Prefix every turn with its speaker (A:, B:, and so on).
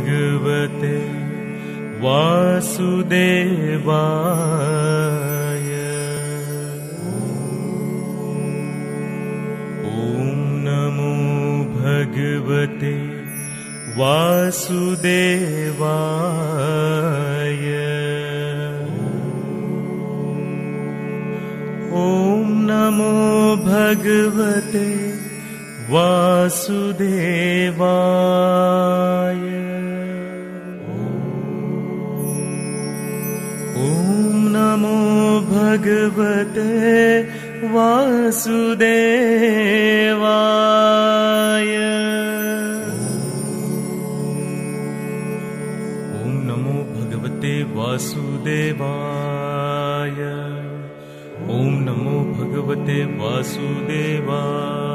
A: भगवते वासुदेवाय। ॐ नमो भगवते वासुदेवाय। ॐ नमो भगवते वासुदेवाय। ॐ नमो भगवते वासुदेवाय। ॐ नमो भगवते वासुदेवाय। ॐ नमो भगवते वासुदेवाय।